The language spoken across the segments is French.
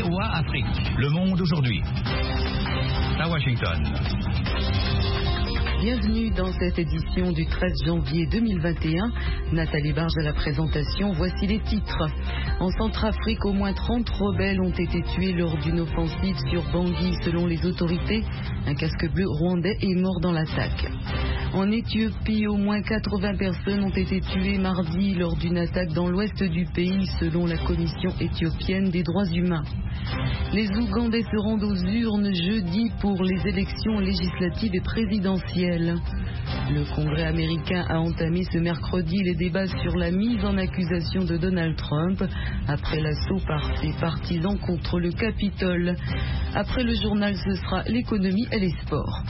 VOA Afrique. Le monde aujourd'hui. À Washington. Bienvenue dans cette édition du 13 janvier 2021. Nathalie Barge à la présentation. Voici les titres. En Centrafrique, au moins 30 rebelles ont été tués lors d'une offensive sur Bangui. Selon les autorités, un casque bleu rwandais est mort dans l'attaque. En Éthiopie, au moins 80 personnes ont été tuées mardi lors d'une attaque dans l'ouest du pays, selon la Commission éthiopienne des droits humains. Les Ougandais se rendent aux urnes jeudi pour les élections législatives et présidentielles. Le Congrès américain a entamé ce mercredi les débats sur la mise en accusation de Donald Trump après l'assaut par ses partisans contre le Capitole. Après le journal, ce sera l'économie et les sports.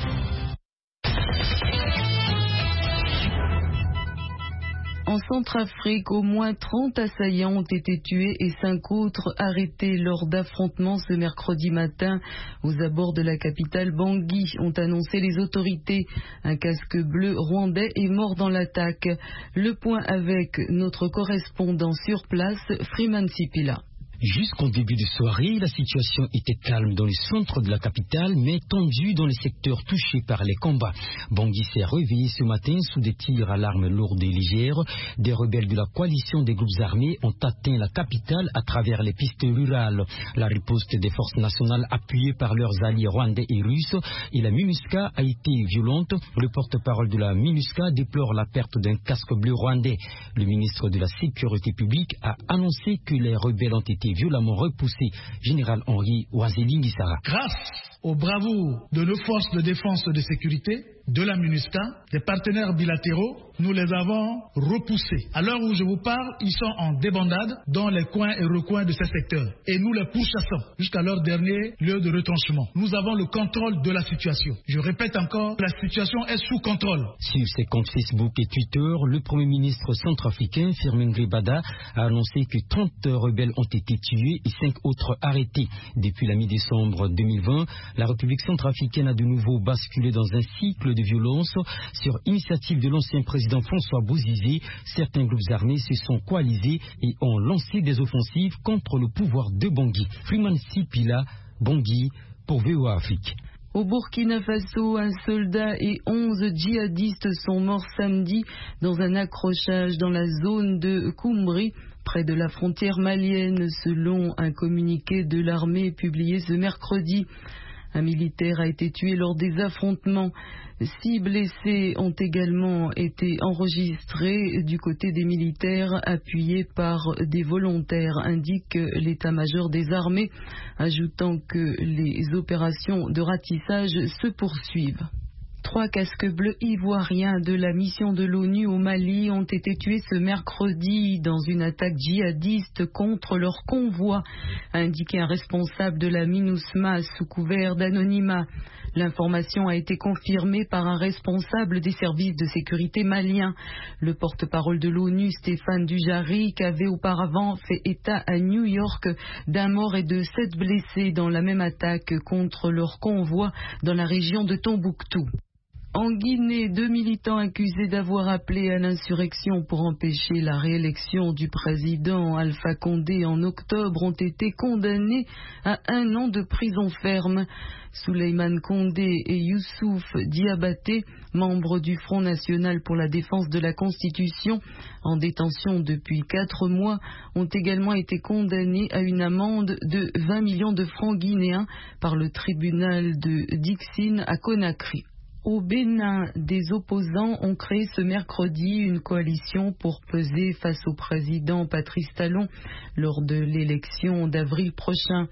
En Centrafrique, au moins 30 assaillants ont été tués et 5 autres arrêtés lors d'affrontements ce mercredi matin aux abords de la capitale Bangui, ont annoncé les autorités. Un casque bleu rwandais est mort dans l'attaque. Le point avec notre correspondant sur place, Freeman Sipila. Jusqu'en début de soirée, la situation était calme dans le centre de la capitale, mais tendue dans les secteurs touchés par les combats. Bangui s'est réveillé ce matin sous des tirs à l'arme lourde et légère. Des rebelles de la coalition des groupes armés ont atteint la capitale à travers les pistes rurales. La riposte des forces nationales appuyées par leurs alliés rwandais et russes et la MINUSCA a été violente. Le porte-parole de la MINUSCA déplore la perte d'un casque bleu rwandais. Le ministre de la Sécurité publique a annoncé que les rebelles ont été violemment repoussé. Général Henri Ouazeli Ngissara. Grâce aux bravoures de nos forces de défense et de sécurité, de la MINUSCA, des partenaires bilatéraux, nous les avons repoussés. À l'heure où je vous parle, ils sont en débandade dans les coins et recoins de ces secteurs. Et nous les pourchassons jusqu'à leur dernier lieu de retranchement. Nous avons le contrôle de la situation. Je répète encore, la situation est sous contrôle. Sur ses comptes Facebook et Twitter, le Premier ministre centrafricain, Firmin Gribada, a annoncé que 30 rebelles ont été tués et 5 autres arrêtés. Depuis la mi-décembre 2020, la République centrafricaine a de nouveau basculé dans un cycle de violence. Sur initiative de l'ancien président François Bozizé, certains groupes armés se sont coalisés et ont lancé des offensives contre le pouvoir de Bangui. Freeman Sipila, Bangui, pour VOA Afrique. Au Burkina Faso, un soldat et 11 djihadistes sont morts samedi dans un accrochage dans la zone de Koumbri, près de la frontière malienne, selon un communiqué de l'armée publié ce mercredi. Un militaire a été tué lors des affrontements. 6 blessés ont également été enregistrés du côté des militaires appuyés par des volontaires, indique l'état-major des armées, ajoutant que les opérations de ratissage se poursuivent. 3 casques bleus ivoiriens de la mission de l'ONU au Mali ont été tués ce mercredi dans une attaque djihadiste contre leur convoi, a indiqué un responsable de la MINUSMA sous couvert d'anonymat. L'information a été confirmée par un responsable des services de sécurité maliens. Le porte-parole de l'ONU, Stéphane Dujarric, avait auparavant fait état à New York d'un mort et de 7 blessés dans la même attaque contre leur convoi dans la région de Tombouctou. En Guinée, 2 militants accusés d'avoir appelé à l'insurrection pour empêcher la réélection du président Alpha Condé en octobre ont été condamnés à 1 an de prison ferme. Souleymane Condé et Youssouf Diabaté, membres du Front National pour la défense de la Constitution, en détention depuis 4 mois, ont également été condamnés à une amende de 20 millions de francs guinéens par le tribunal de Dixine à Conakry. Au Bénin, des opposants ont créé ce mercredi une coalition pour peser face au président Patrice Talon lors de l'élection d'avril prochain.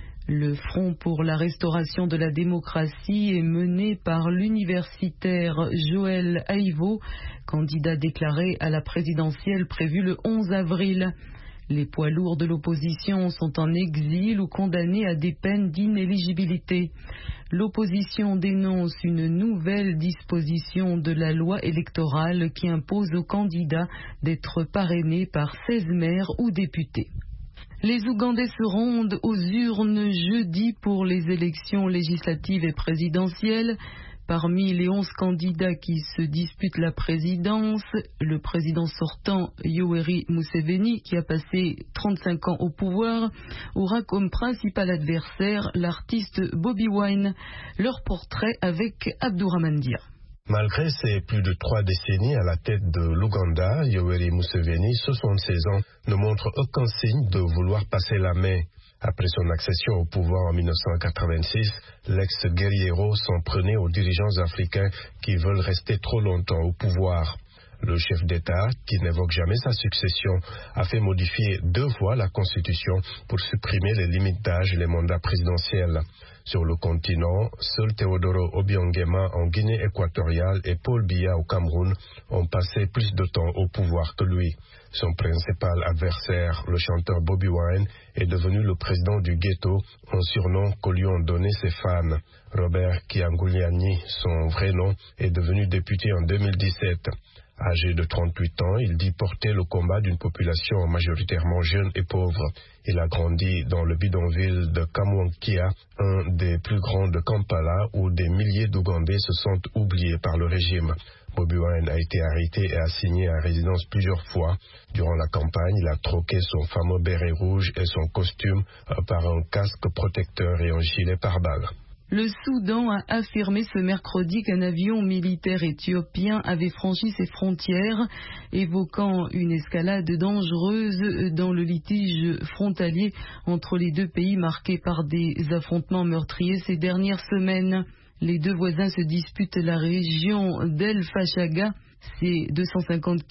Le Front pour la restauration de la démocratie est mené par l'universitaire Joël Aïvo, candidat déclaré à la présidentielle prévue le 11 avril. Les poids lourds de l'opposition sont en exil ou condamnés à des peines d'inéligibilité. L'opposition dénonce une nouvelle disposition de la loi électorale qui impose aux candidats d'être parrainés par 16 maires ou députés. Les Ougandais se rendent aux urnes jeudi pour les élections législatives et présidentielles. Parmi les 11 candidats qui se disputent la présidence, le président sortant Yoweri Museveni, qui a passé 35 ans au pouvoir, aura comme principal adversaire l'artiste Bobi Wine. Leur portrait avec Abdourahmane Dia. Malgré ses plus de 3 décennies à la tête de l'Ouganda, Yoweri Museveni, 76 ans, ne montre aucun signe de vouloir passer la main. Après son accession au pouvoir en 1986, l'ex-guerriero s'en prenait aux dirigeants africains qui veulent rester trop longtemps au pouvoir. Le chef d'État, qui n'évoque jamais sa succession, a fait modifier 2 fois la Constitution pour supprimer les limites d'âge et les mandats présidentiels. Sur le continent, seuls Teodoro Obiangema en Guinée équatoriale et Paul Biya au Cameroun ont passé plus de temps au pouvoir que lui. Son principal adversaire, le chanteur Bobi Wine, est devenu le président du ghetto, un surnom que lui ont donné ses fans. Robert Kyanguliani, son vrai nom, est devenu député en 2017. Âgé de 38 ans, il dit porter le combat d'une population majoritairement jeune et pauvre. Il a grandi dans le bidonville de Kamwankia, un des plus grands de Kampala, où des milliers d'Ougandais se sentent oubliés par le régime. Bobi Wine a été arrêté et assigné à résidence plusieurs fois. Durant la campagne, il a troqué son fameux béret rouge et son costume par un casque protecteur et un gilet pare-balles. Le Soudan a affirmé ce mercredi qu'un avion militaire éthiopien avait franchi ses frontières, évoquant une escalade dangereuse dans le litige frontalier entre les 2 pays marqué par des affrontements meurtriers ces dernières semaines. Les 2 voisins se disputent la région d'El Fashaga. Ces 250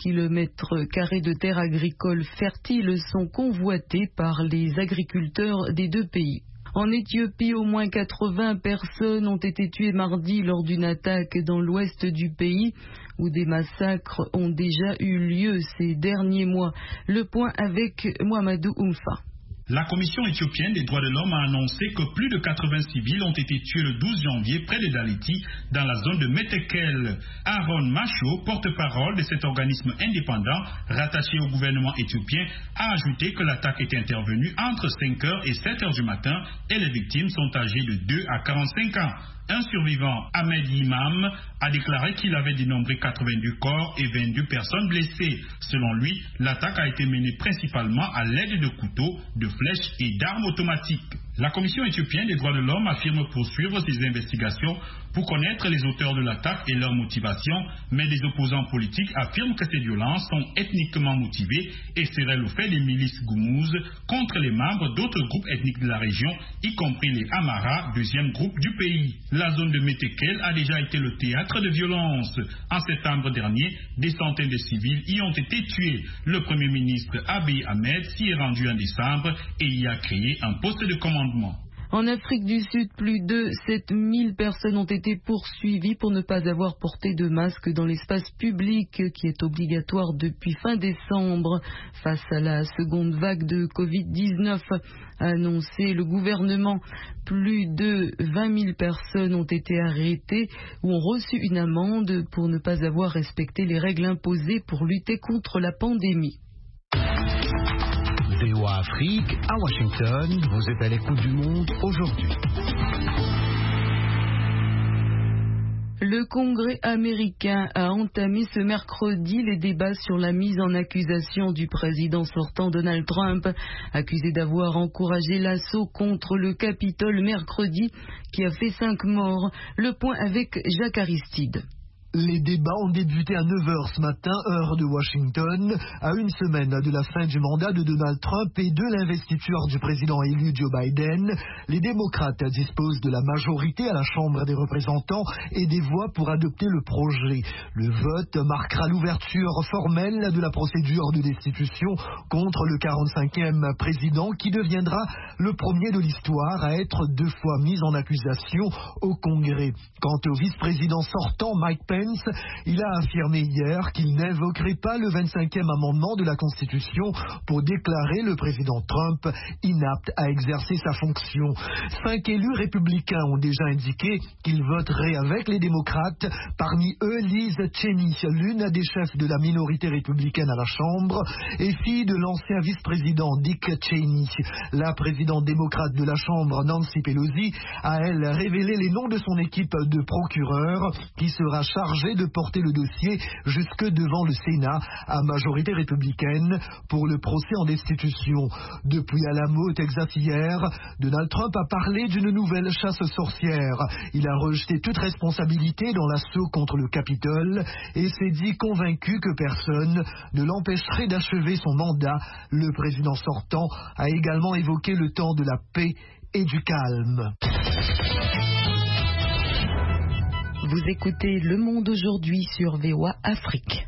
km² de terres agricoles fertiles sont convoités par les agriculteurs des 2 pays. En Éthiopie, au moins 80 personnes ont été tuées mardi lors d'une attaque dans l'ouest du pays, où des massacres ont déjà eu lieu ces derniers mois. Le point avec Mohamedou Oumfa. La Commission éthiopienne des droits de l'homme a annoncé que plus de 80 civils ont été tués le 12 janvier près de Daliti, dans la zone de Metekel. Aaron Macho, porte-parole de cet organisme indépendant rattaché au gouvernement éthiopien, a ajouté que l'attaque était intervenue entre 5h et 7h du matin et les victimes sont âgées de 2 à 45 ans. Un survivant, Ahmed Imam, a déclaré qu'il avait dénombré 82 corps et 22 personnes blessées. Selon lui, l'attaque a été menée principalement à l'aide de couteaux, de flèches et d'armes automatiques. La Commission éthiopienne des droits de l'homme affirme poursuivre ses investigations pour connaître les auteurs de l'attaque et leurs motivations, mais des opposants politiques affirment que ces violences sont ethniquement motivées et seraient le fait des milices goumouses contre les membres d'autres groupes ethniques de la région, y compris les Amara, 2e groupe du pays. La zone de Metekel a déjà été le théâtre de violences. En septembre dernier, des centaines de civils y ont été tués. Le Premier ministre Abiy Ahmed s'y est rendu en décembre et y a créé un poste de commandement. En Afrique du Sud, plus de 7000 personnes ont été poursuivies pour ne pas avoir porté de masque dans l'espace public, qui est obligatoire depuis fin décembre. Face à la seconde vague de Covid-19, a annoncé le gouvernement, plus de 20 000 personnes ont été arrêtées ou ont reçu une amende pour ne pas avoir respecté les règles imposées pour lutter contre la pandémie. VOA Afrique, à Washington, vous êtes à l'écoute du monde aujourd'hui. Le Congrès américain a entamé ce mercredi les débats sur la mise en accusation du président sortant Donald Trump, accusé d'avoir encouragé l'assaut contre le Capitole mercredi, qui a fait 5 morts. Le point avec Jacques Aristide. Les débats ont débuté à 9h ce matin, heure de Washington, à une semaine de la fin du mandat de Donald Trump et de l'investiture du président élu Joe Biden. Les démocrates disposent de la majorité à la Chambre des représentants et des voix pour adopter le projet. Le vote marquera l'ouverture formelle de la procédure de destitution contre le 45e président qui deviendra le premier de l'histoire à être 2 fois mis en accusation au Congrès. Quant au vice-président sortant, Mike Pence, Pence. Il a affirmé hier qu'il n'invoquerait pas le 25e amendement de la Constitution pour déclarer le président Trump inapte à exercer sa fonction. 5 élus républicains ont déjà indiqué qu'ils voteraient avec les démocrates. Parmi eux, Liz Cheney, l'une des chefs de la minorité républicaine à la Chambre, et fille de l'ancien vice-président Dick Cheney. La présidente démocrate de la Chambre, Nancy Pelosi, a elle révélé les noms de son équipe de procureurs qui sera chargée de porter le dossier jusque devant le Sénat à majorité républicaine pour le procès en destitution. Depuis Alamo, Texas hier, Donald Trump a parlé d'une nouvelle chasse sorcière. Il a rejeté toute responsabilité dans l'assaut contre le Capitole et s'est dit convaincu que personne ne l'empêcherait d'achever son mandat. Le président sortant a également évoqué le temps de la paix et du calme. Vous écoutez Le Monde aujourd'hui sur VOA Afrique.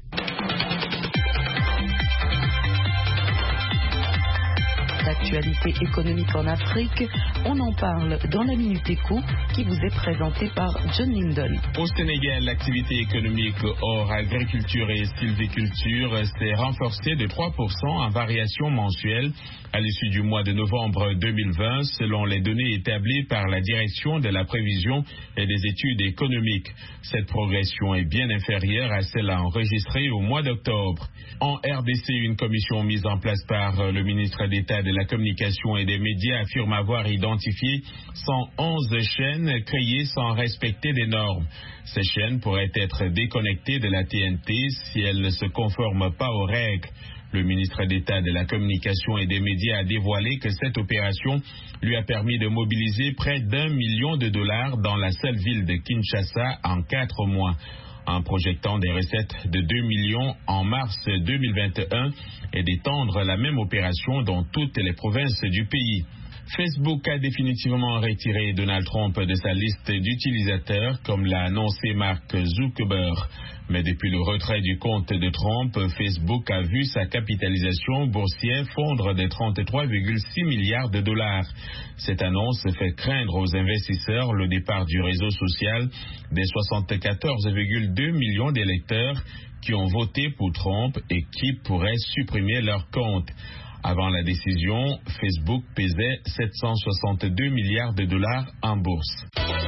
L'actualité économique en Afrique, on en parle dans la Minute Éco qui vous est présentée par John Lyndon. Au Sénégal, l'activité économique hors agriculture et sylviculture s'est renforcée de 3% en variation mensuelle à l'issue du mois de novembre 2020, selon les données établies par la Direction de la prévision et des études économiques. Cette progression est bien inférieure à celle enregistrée au mois d'octobre. En RDC, une commission mise en place par le ministre d'État de la Communication et des Médias affirme avoir identifié 111 chaînes créées sans respecter des normes. Ces chaînes pourraient être déconnectées de la TNT si elles ne se conforment pas aux règles. Le ministre d'État de la Communication et des Médias a dévoilé que cette opération lui a permis de mobiliser près d'$1 million dans la seule ville de Kinshasa en 4 mois. En projectant des recettes de 2 millions en mars 2021 et d'étendre la même opération dans toutes les provinces du pays. Facebook a définitivement retiré Donald Trump de sa liste d'utilisateurs, comme l'a annoncé Mark Zuckerberg. Mais depuis le retrait du compte de Trump, Facebook a vu sa capitalisation boursière fondre de 33,6 milliards de dollars. Cette annonce fait craindre aux investisseurs le départ du réseau social des 74,2 millions d'électeurs qui ont voté pour Trump et qui pourraient supprimer leur compte. Avant la décision, Facebook pesait 762 milliards de dollars en bourse.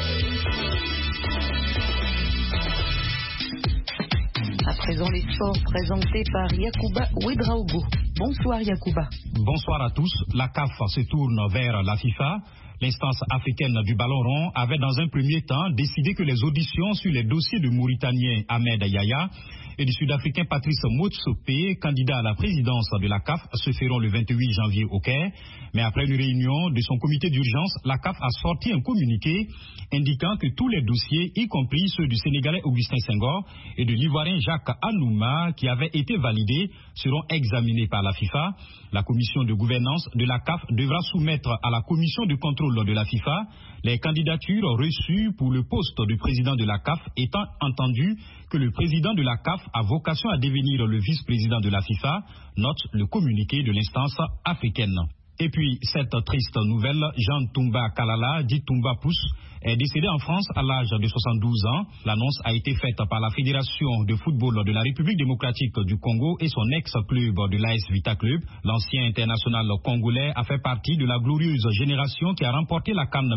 À présent, les sports présentés par Yacouba Ouedraogo. Bonsoir Yacouba. Bonsoir à tous. La CAF se tourne vers la FIFA. L'instance africaine du ballon rond avait dans un premier temps décidé que les auditions sur les dossiers du Mauritanien Ahmed Yaya et du Sud-Africain Patrice Motsepe, candidat à la présidence de la CAF, se feront le 28 janvier au Caire. Mais après une réunion de son comité d'urgence, la CAF a sorti un communiqué indiquant que tous les dossiers, y compris ceux du Sénégalais Augustin Senghor et de l'Ivoirien Jacques Anouma, qui avaient été validés, seront examinés par la FIFA. La commission de gouvernance de la CAF devra soumettre à la commission de contrôle de la FIFA les candidatures reçues pour le poste de président de la CAF, étant entendu que le président de la CAF a vocation à devenir le vice-président de la FIFA, note le communiqué de l'instance africaine. Et puis, cette triste nouvelle, Jean Toumba Kalala, dit Toumba Pousse, est décédé en France à l'âge de 72 ans. L'annonce a été faite par la Fédération de football de la République démocratique du Congo et son ex-club de l'AS Vita Club. L'ancien international congolais a fait partie de la glorieuse génération qui a remporté la CAN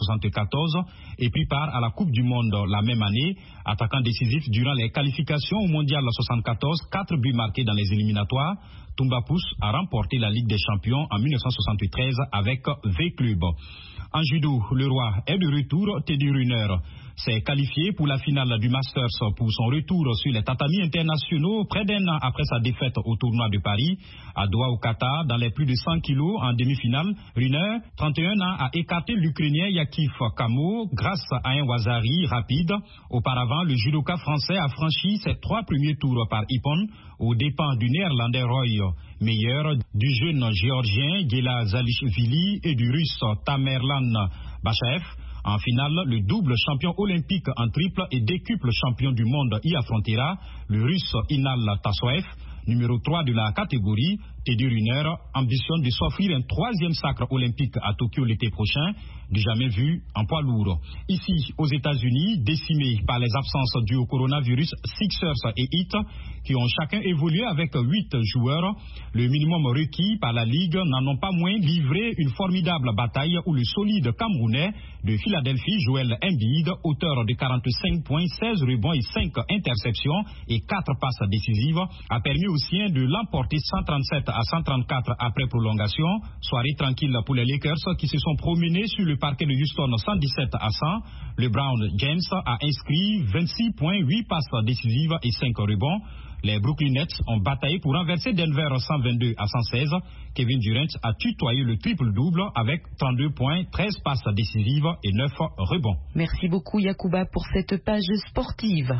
1974 et pris part à la Coupe du Monde la même année. Attaquant décisif durant les qualifications au Mondial 74, 4 buts marqués dans les éliminatoires. Toumba Pousse a remporté la Ligue des Champions en 1973 avec V-Club. En judo, le roi est de retour. Teddy Riner s'est qualifié pour la finale du Masters pour son retour sur les tatamis internationaux près d'un an après sa défaite au tournoi de Paris. À Doha au Qatar, dans les plus de 100 kilos en demi-finale, Riner, 31 ans, a écarté l'Ukrainien Yakif Kamo grâce à un wazari rapide. Auparavant, le judoka français a franchi ses 3 premiers tours par ippon aux dépens du néerlandais Roy Meyer, du jeune géorgien Gela Zalishvili et du russe Tamerlan Bachaev. En finale, le double champion olympique en triple et décuple champion du monde y affrontera le russe Inal Tassoev, numéro 3 de la catégorie. Teddy Riner ambitionne de s'offrir un 3e sacre olympique à Tokyo l'été prochain, du jamais vu en poids lourd. Ici, aux États-Unis, décimés par les absences dues au coronavirus, Sixers et Heat, qui ont chacun évolué avec 8 joueurs, le minimum requis par la Ligue n'en ont pas moins livré une formidable bataille où le solide Camerounais de Philadelphie, Joel Embiid, auteur de 45 points, 16 rebonds et 5 interceptions et 4 passes décisives, a permis aux siens de l'emporter 137 à 134 après prolongation. Soirée tranquille pour les Lakers qui se sont promenés sur le parquet de Houston 117 à 100. LeBron James a inscrit 26 points, 8 passes décisives et 5 rebonds. Les Brooklyn Nets ont bataillé pour renverser Denver 122 à 116. Kevin Durant a tutoyé le triple-double avec 32 points, 13 passes décisives et 9 rebonds. Merci beaucoup Yacouba pour cette page sportive.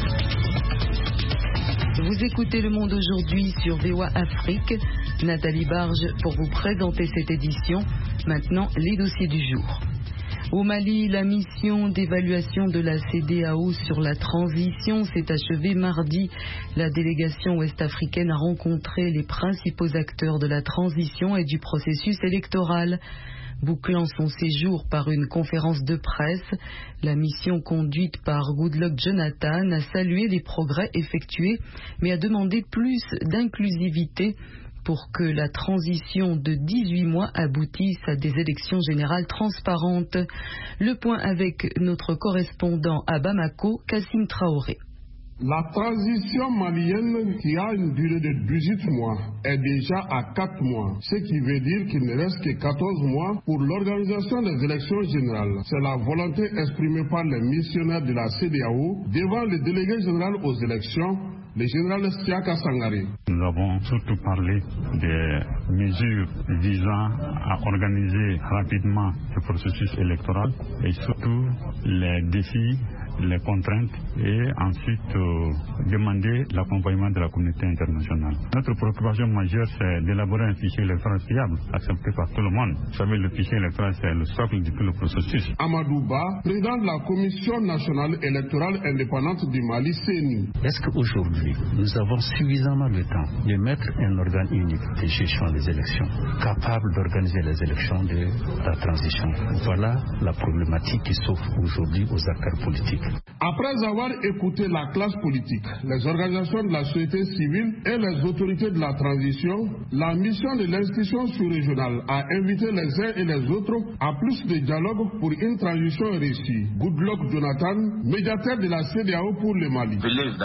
Vous écoutez Le Monde aujourd'hui sur VOA Afrique. Nathalie Barge pour vous présenter cette édition. Maintenant, les dossiers du jour. Au Mali, la mission d'évaluation de la CEDEAO sur la transition s'est achevée mardi. La délégation ouest-africaine a rencontré les principaux acteurs de la transition et du processus électoral. Bouclant son séjour par une conférence de presse, la mission conduite par Goodluck Jonathan a salué les progrès effectués, mais a demandé plus d'inclusivité pour que la transition de 18 mois aboutisse à des élections générales transparentes. Le point avec notre correspondant à Bamako, Kassim Traoré. La transition malienne, qui a une durée de 18 mois, est déjà à 4 mois, ce qui veut dire qu'il ne reste que 14 mois pour l'organisation des élections générales. C'est la volonté exprimée par les missionnaires de la CEDEAO devant le délégué général aux élections, le général Siaka Sangare. Nous avons surtout parlé des mesures visant à organiser rapidement le processus électoral et surtout les défis, les contraintes et ensuite demander l'accompagnement de la communauté internationale. Notre préoccupation majeure, c'est d'élaborer un fichier électoral fiable, accepté par tout le monde. Vous savez, le fichier électoral, c'est le socle de tout le processus. Amadou Ba, président de la Commission nationale électorale indépendante du Mali, CENI. Est-ce qu'aujourd'hui, nous avons suffisamment le temps de mettre un organe unique de gestion des élections, capable d'organiser les élections de la transition? Voilà la problématique qui s'offre aujourd'hui aux acteurs politiques. Après avoir écouté la classe politique, les organisations de la société civile et les autorités de la transition, la mission de l'institution sous-régionale a invité les uns et les autres à plus de dialogue pour une transition réussie. Goodluck Jonathan, médiateur de la CEDEAO pour le Mali.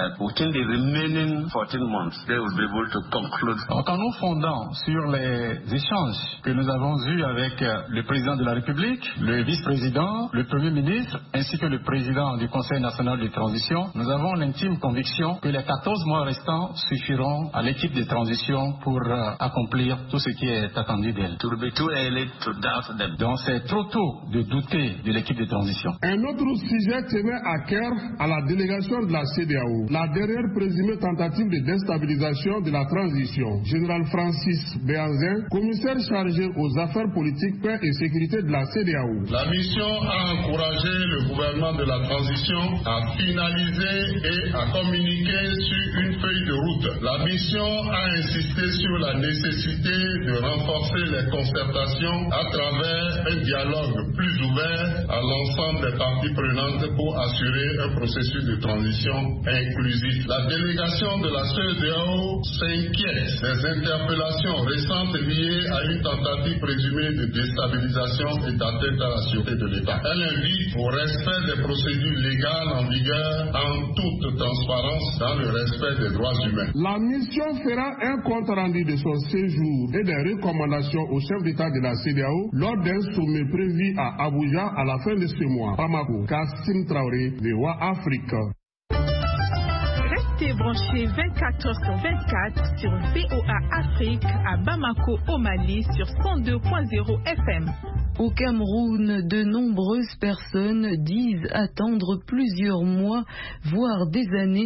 En nous fondant sur les échanges que nous avons eus avec le président de la République, le vice-président, le premier ministre, ainsi que le président du Conseil national de transition, nous avons l'intime conviction que les 14 mois restants suffiront à l'équipe de transition pour accomplir tout ce qui est attendu d'elle. Donc c'est trop tôt de douter de l'équipe de transition. Un autre sujet tenait à cœur à la délégation de la CEDEAO, la dernière présumée tentative de déstabilisation de la transition. Général Francis Béanzin, commissaire chargé aux affaires politiques, paix et sécurité de la CEDEAO. La mission a encouragé le gouvernement de la transition à finaliser et à communiquer sur une feuille de route. La mission a insisté sur la nécessité de renforcer les concertations à travers un dialogue plus ouvert à l'ensemble des parties prenantes pour assurer un processus de transition inclusif. La délégation de la CEDEAO s'inquiète des interpellations récentes liées à une tentative présumée de déstabilisation et d'atteinte à la sûreté de l'État. Elle invite au respect des procédures légales en vigueur en toute transparence dans le respect des droits humains. La mission fera un compte rendu de son séjour et des recommandations au chef d'État de la CEDEAO lors d'un sommet prévu à Abuja à la fin de ce mois. Bamako, Kassim Traoré, VOA Afrique. Restez branchés 24h/24 sur VOA Afrique à Bamako au Mali sur 102.0 FM. Au Cameroun, de nombreuses personnes disent attendre plusieurs mois, voire des années,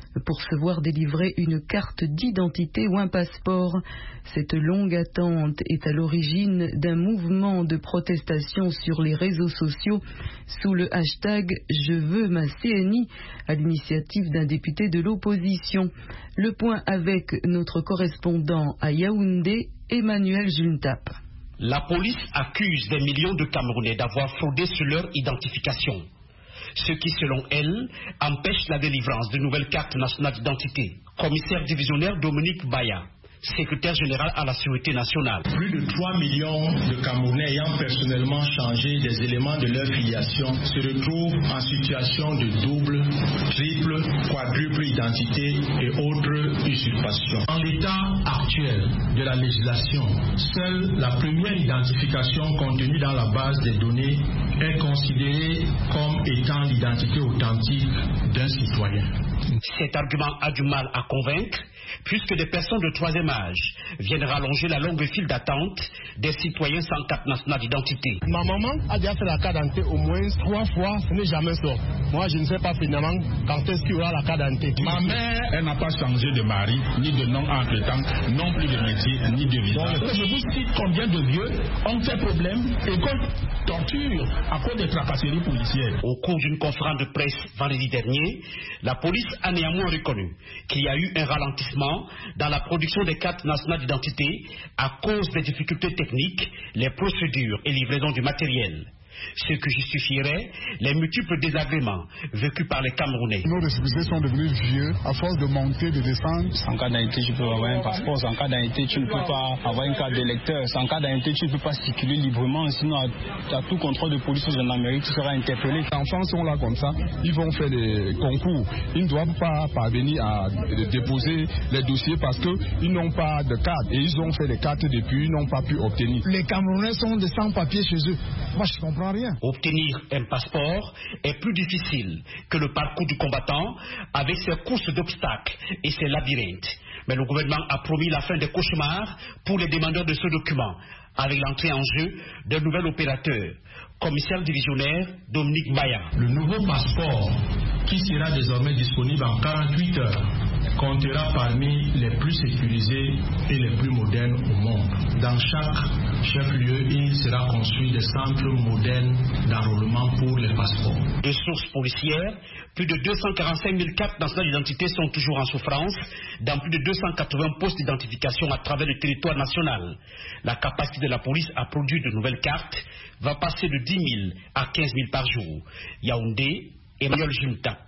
pour se voir délivrer une carte d'identité ou un passeport. Cette longue attente est à l'origine d'un mouvement de protestation sur les réseaux sociaux sous le hashtag « Je veux ma CNI » à l'initiative d'un député de l'opposition. Le point avec notre correspondant à Yaoundé, Emmanuel Juntap. La police accuse des millions de Camerounais d'avoir fraudé sur leur identification, ce qui, selon elle, empêche la délivrance de nouvelles cartes nationales d'identité. Commissaire divisionnaire Dominique Baya, secrétaire général à la Sécurité nationale. Plus de 3 millions de Camerounais ayant personnellement changé des éléments de leur filiation se retrouvent en situation de double, triple, quadruple identité et autres usurpations. En l'état actuel de la législation, seule la première identification contenue dans la base des données est considérée comme étant l'identité authentique d'un citoyen. Cet argument a du mal à convaincre, puisque des personnes de troisième âge viennent rallonger la longue file d'attente des citoyens sans carte nationale d'identité. Ma maman a déjà fait la carte d'identité au moins 3 fois, ce n'est jamais sorti. Moi, je ne sais pas finalement quand est-ce qu'il y aura la carte d'identité. Ma mère, elle n'a pas changé de mari, ni de nom entre-temps, non plus de métier, ni de visage. Je vous cite combien de vieux ont fait problème et qu'on torture à cause des tracasseries policières. Au cours d'une conférence de presse vendredi dernier, la police a néanmoins reconnu qu'il y a eu un ralentissement dans la production des cartes nationales d'identité à cause des difficultés techniques, les procédures et livraison du matériel. Ce qui justifierait les multiples désagréments vécus par les Camerounais. Nos récépissés sont devenus vieux à force de monter, de descendre. Sans carte d'identité, tu peux avoir un passeport. Sans carte d'identité, tu ne peux pas avoir une carte d'électeur. Sans carte d'identité, tu ne peux pas circuler librement. Sinon, à tout contrôle de police ou gendarmerie, tu seras interpellé. Les enfants sont là comme ça. Ils vont faire des concours. Ils ne doivent pas parvenir à déposer les dossiers parce qu'ils n'ont pas de carte. Et ils ont fait des cartes depuis, ils n'ont pas pu obtenir. Les Camerounais sont des sans-papiers chez eux. Moi, je comprends rien. Obtenir un passeport est plus difficile que le parcours du combattant avec ses courses d'obstacles et ses labyrinthes. Mais le gouvernement a promis la fin des cauchemars pour les demandeurs de ce document avec l'entrée en jeu d'un nouvel opérateur, commissaire divisionnaire Dominique Baya. Le nouveau passeport, qui sera désormais disponible en 48 heures, comptera parmi les plus sécurisés et les plus modernes au monde. Dans chaque chef-lieu, il sera construit des centres modernes d'enrôlement pour les passeports. De sources policières, plus de 245 000 cartes nationales d'identité sont toujours en souffrance dans plus de 280 postes d'identification à travers le territoire national. La capacité de la police à produire de nouvelles cartes va passer de 10 000 à 15 000 par jour. Yaoundé, Emmanuel Juntap,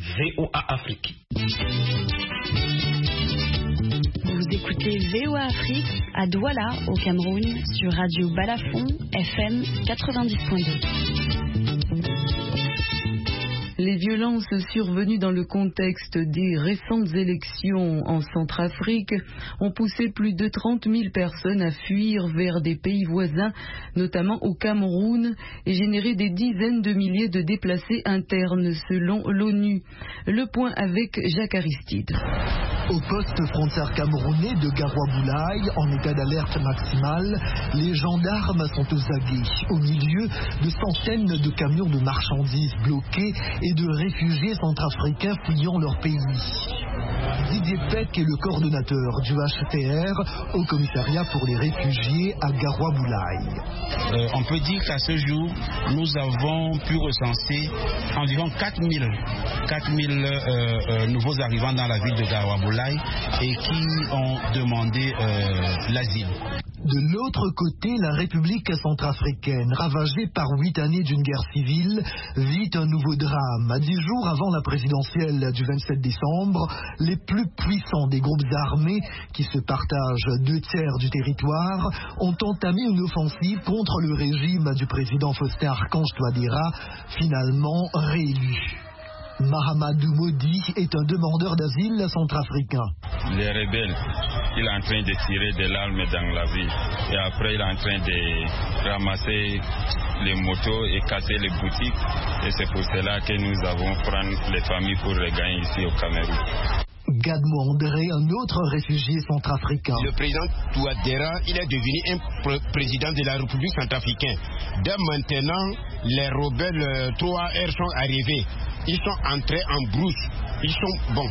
VOA Afrique. Vous écoutez VOA Afrique à Douala, au Cameroun, sur Radio Balafon, FM 90.2. Les violences survenues dans le contexte des récentes élections en Centrafrique ont poussé plus de 30 000 personnes à fuir vers des pays voisins, notamment au Cameroun, et généré des dizaines de milliers de déplacés internes selon l'ONU. Le point avec Jacques Aristide. Au poste frontière camerounais de Garoua-Boulaye, en état d'alerte maximale, les gendarmes sont aux aguets, au milieu de centaines de camions de marchandises bloqués et de réfugiés centrafricains fuyant leur pays. Didier Peck est le coordonnateur du HCR au commissariat pour les réfugiés à Garoua-Boulaye. On peut dire qu'à ce jour, nous avons pu recenser environ 4 000 nouveaux arrivants dans la ville de Garoua-Boulaye et qui ont demandé l'asile. De l'autre côté, la République centrafricaine, ravagée par 8 années d'une guerre civile, vit un nouveau drame. 10 jours avant la présidentielle du 27 décembre, les plus puissants des groupes armés, qui se partagent 2 tiers du territoire, ont entamé une offensive contre le régime du président Faustin Archange Touadéra, finalement réélu. Mahamadou Modi est un demandeur d'asile centrafricain. Les rebelles, il est en train de tirer des larmes dans la ville et après il est en train de ramasser les motos et casser les boutiques et c'est pour cela que nous avons pris les familles pour regagner ici au Cameroun. Gadmo André, un autre réfugié centrafricain. Le président Touadéra, il est devenu un président de la République centrafricaine. Dès maintenant, les rebelles 3R sont arrivés. Ils sont entrés en brousse. Ils sont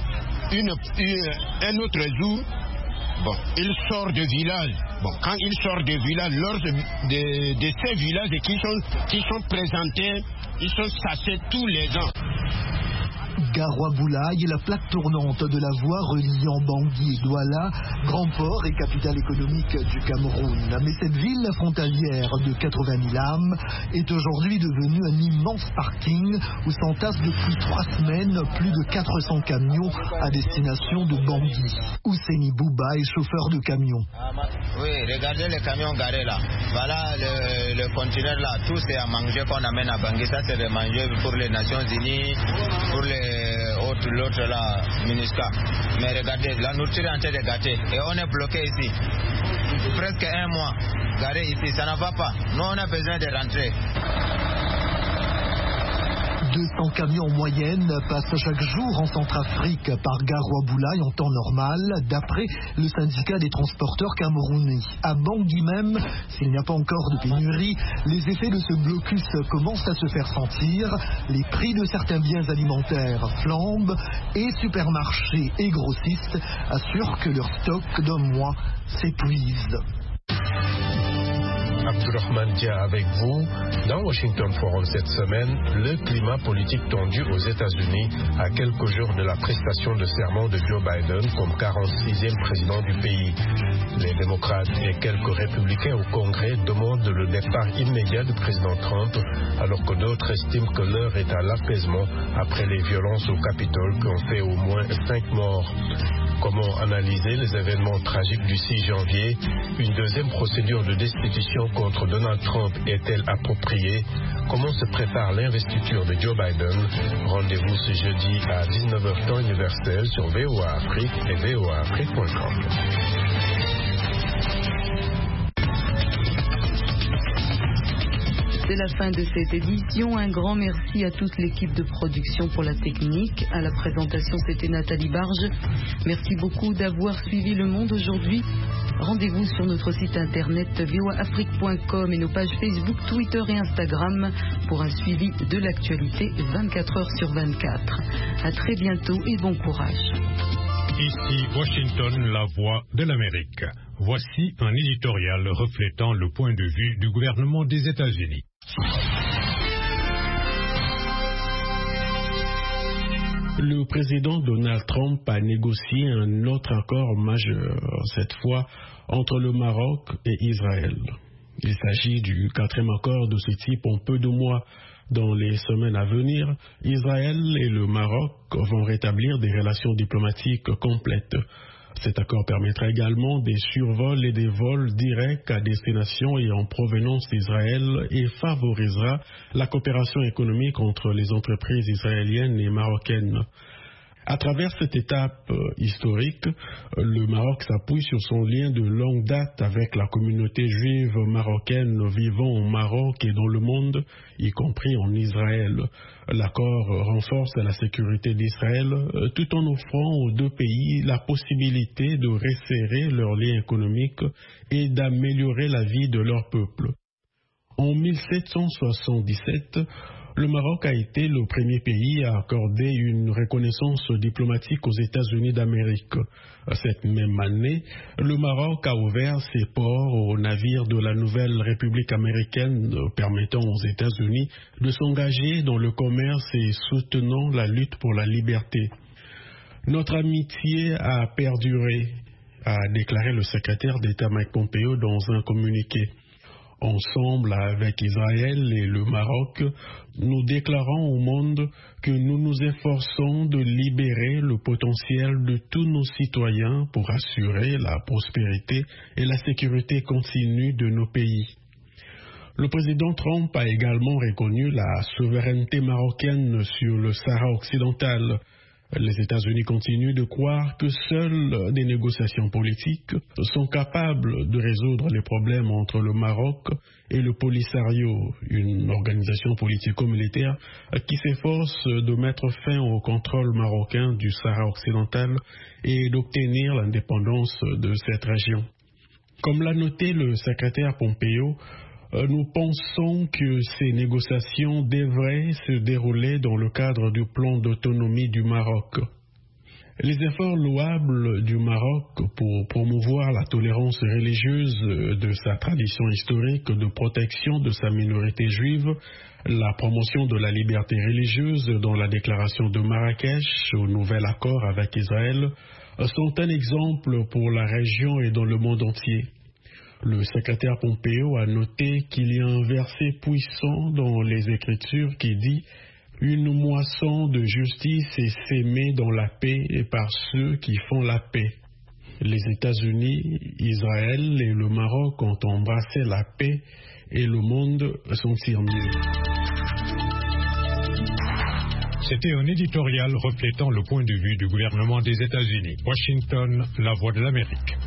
un autre jour, bon, il sort de village. Bon, quand il sort de village, lors de ces villages qui sont présentés, ils sont chassés tous les ans. Garoua-Boulaye est la plaque tournante de la voie reliant Bangui et Douala, grand port et capitale économique du Cameroun. Mais cette ville frontalière de 80 000 âmes est aujourd'hui devenue un immense parking où s'entassent depuis 3 semaines plus de 400 camions à destination de Bangui. Ouseni Bouba est chauffeur de camion. Oui, regardez les camions garés là. Voilà le conteneur là. Tout c'est à manger qu'on amène à Bangui. Ça c'est de manger pour les Nations Unies, pour l'autre là, MINUSCA. Mais regardez, la nourriture est en train de gâter. Et on est bloqué ici. Presque 1 mois. Garé ici, ça ne va pas. Nous on a besoin de rentrer. 200 camions en moyenne passent chaque jour en Centrafrique par Garoua-Boulaye en temps normal, d'après le syndicat des transporteurs camerounais. À Bangui même, s'il n'y a pas encore de pénurie, les effets de ce blocus commencent à se faire sentir. Les prix de certains biens alimentaires flambent et supermarchés et grossistes assurent que leur stock d'un mois s'épuise. Abdourahmane Dia avec vous. Dans Washington Forum cette semaine, le climat politique tendu aux États-Unis à quelques jours de la prestation de serment de Joe Biden comme 46e président du pays. Les démocrates et quelques républicains au Congrès demandent le départ immédiat du président Trump, alors que d'autres estiment que l'heure est à l'apaisement après les violences au Capitole qui ont fait au moins 5 morts. Comment analyser les événements tragiques du 6 janvier? Une deuxième procédure de destitution contre Donald Trump est-elle appropriée? Comment se prépare l'investiture de Joe Biden? Rendez-vous ce jeudi à 19h temps universel sur VOA Afrique et voaafrique.com. C'est la fin de cette édition. Un grand merci à toute l'équipe de production pour la technique. À la présentation, c'était Nathalie Barge. Merci beaucoup d'avoir suivi Le Monde aujourd'hui. Rendez-vous sur notre site internet voaafrique.com et nos pages Facebook, Twitter et Instagram pour un suivi de l'actualité 24 heures sur 24. À très bientôt et bon courage. Ici Washington, la voix de l'Amérique. Voici un éditorial reflétant le point de vue du gouvernement des États-Unis. Le président Donald Trump a négocié un autre accord majeur, cette fois entre le Maroc et Israël. Il s'agit du 4e accord de ce type en peu de mois. Dans les semaines à venir, Israël et le Maroc vont rétablir des relations diplomatiques complètes. Cet accord permettra également des survols et des vols directs à destination et en provenance d'Israël et favorisera la coopération économique entre les entreprises israéliennes et marocaines. À travers cette étape historique, le Maroc s'appuie sur son lien de longue date avec la communauté juive marocaine vivant au Maroc et dans le monde, y compris en Israël. L'accord renforce la sécurité d'Israël tout en offrant aux deux pays la possibilité de resserrer leurs liens économiques et d'améliorer la vie de leur peuple. En 1777, le Maroc a été le premier pays à accorder une reconnaissance diplomatique aux États-Unis d'Amérique. Cette même année, le Maroc a ouvert ses ports aux navires de la nouvelle République américaine, permettant aux États-Unis de s'engager dans le commerce et soutenant la lutte pour la liberté. Notre amitié a perduré, a déclaré le secrétaire d'État Mike Pompeo dans un communiqué. Ensemble avec Israël et le Maroc, nous déclarons au monde que nous nous efforçons de libérer le potentiel de tous nos citoyens pour assurer la prospérité et la sécurité continue de nos pays. Le président Trump a également reconnu la souveraineté marocaine sur le Sahara occidental. Les États-Unis continuent de croire que seules des négociations politiques sont capables de résoudre les problèmes entre le Maroc et le Polisario, une organisation politico-militaire qui s'efforce de mettre fin au contrôle marocain du Sahara occidental et d'obtenir l'indépendance de cette région. Comme l'a noté le secrétaire Pompeo, nous pensons que ces négociations devraient se dérouler dans le cadre du plan d'autonomie du Maroc. Les efforts louables du Maroc pour promouvoir la tolérance religieuse de sa tradition historique de protection de sa minorité juive, la promotion de la liberté religieuse dans la déclaration de Marrakech au nouvel accord avec Israël sont un exemple pour la région et dans le monde entier. Le secrétaire Pompeo a noté qu'il y a un verset puissant dans les Écritures qui dit « Une moisson de justice est sémée dans la paix et par ceux qui font la paix ». Les États-Unis, Israël et le Maroc ont embrassé la paix et le monde s'en tire mieux. C'était un éditorial reflétant le point de vue du gouvernement des États-Unis. Washington, la voix de l'Amérique.